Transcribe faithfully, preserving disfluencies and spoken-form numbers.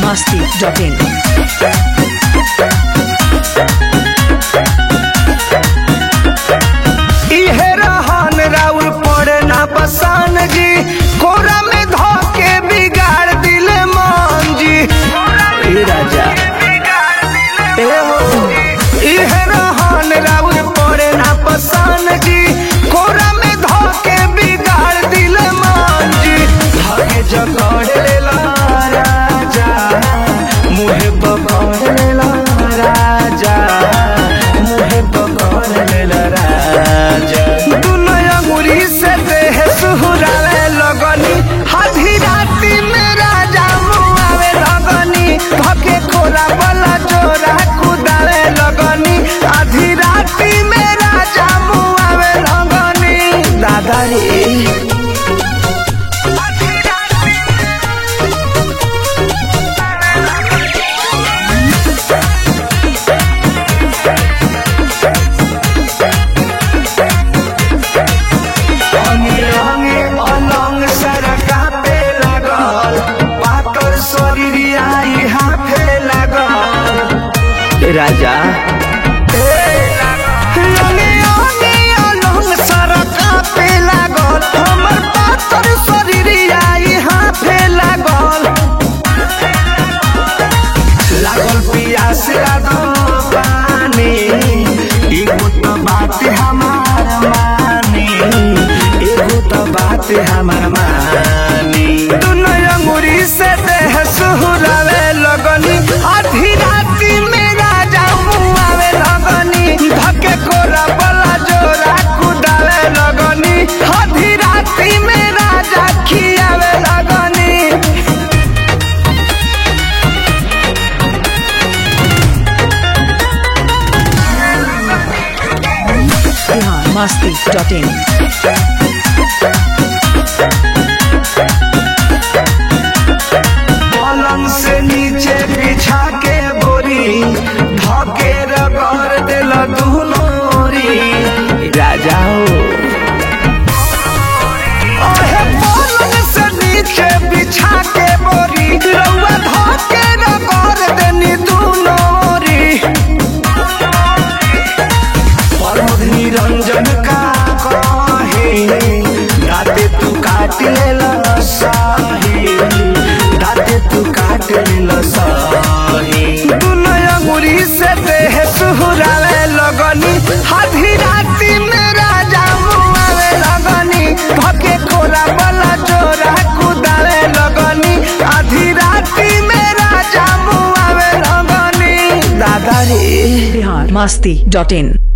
masti dot in. इहे रहन राउर पड़े ना पसान जी, कोरा में धोके बिगाड़ दिले मान जी। ए राजा ए हो, इहे रहन राउर पड़े ना पसान जी, कोरा में धोके बिगाड़ दिले मान जी। धागे जगड़ लेला राजा, मुहे पकड़ लेला राजा, मुहे पकड़ लेला राजा। दुनिया मुरी से देह सुहुरावे लगनी, आधी राती में राजा मुआवे लगनी। धके खोला वाला जोरा कुदावे लगनी, आधी राती में राजा मुआवे लगनी। दादा रे राजा लागल पियास पानी, एगो तो बात हमार मानी, एगो तो बात हमार मानी। दुनिया अंगूरी से देह सुहुरावे लगनी, आधी राती में राजा मुआवे लगनी। धके कोरा वाला जोरा कुदावे लगनी, आधी राती में राजा खियावे लगनी। masti dot in. पलंग से नीचे बिछा के बोरी, धके रगड़ देला दुनोरी। राजा हो ओहे पलंग से नीचे बिछा के बोरी, रउआ धके रगड़ देनी दुनोरी। प्रमोद निरंजन का कहे, दाते तू काट लेला साही, दाते तू काट लेला साही। दुनिया मुरी से देह सुहुरावे लगनी, आधी राती में राजा मुआवे लगनी। धके खोला वाला जोरा कुदावे लगनी, आधी राती में राजा मुआवे लगनी। दादा रे masti dot in.